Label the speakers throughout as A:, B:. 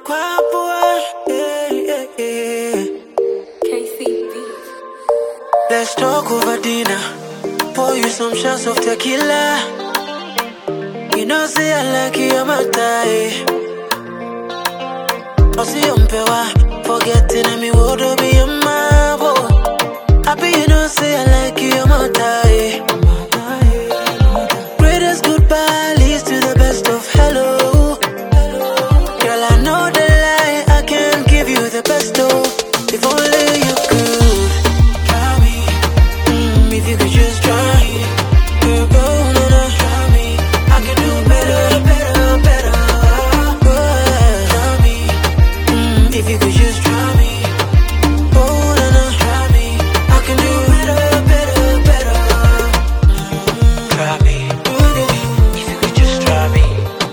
A: Kwapua,
B: KCB.
A: Let's talk over dinner. Pour you some shots of tequila. You know, say I like you, I'm a tie. I see you mpewa, forgetting me would be a marvel. Happy you know, say I like you, I'm a tie. Greatest goodbye leads to the best of hello. Girl, I know the lie, I can't give you the best of. If only you could try me, if you could just try me. Girl, go on and try me. I can do better, better, better. Try me, if you could just try me. Go on and try me. I can do better, better, better. Try me, if you could just try me.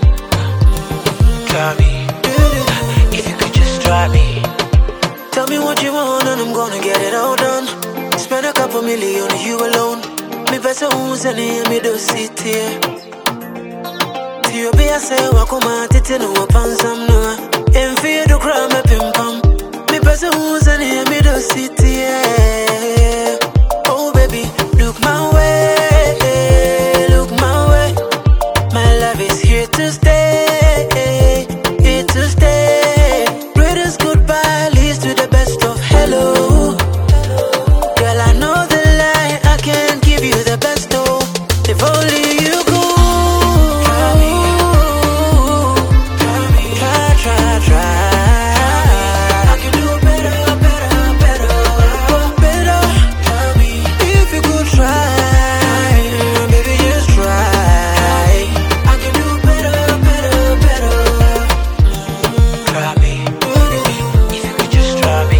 A: Try me, if you could just try me. Tell me what you want and I'm gonna get it all done. Spend a couple million on you alone. Me better who's any me do sit here. To you be a say wakuma titi no wapansam no. En fear do cry me pim pam. Me better who's any me do sit here. Oh baby, look my way, look my way. My love is here to stay, here to stay. Greatest goodbye leads to the best of hello. Girl, I know the lie, I can't give you the best of. If only you could try me, try. I can do better, better, better, better. Try me, if you could try, baby, just try. I can do better, better, better. Try me, if you could just try me.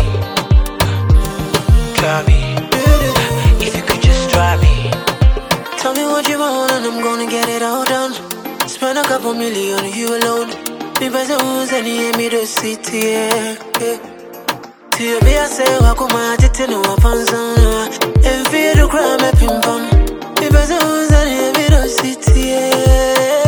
A: Try me, if you could just try me. Tell me what you want and I'm gonna get it all done. Spend a couple million on you alone. Me better who's any me to sit here. To you be a say wakuma titi no wapansam. En fear to cry me pim pam. Me better who's any me to sit here.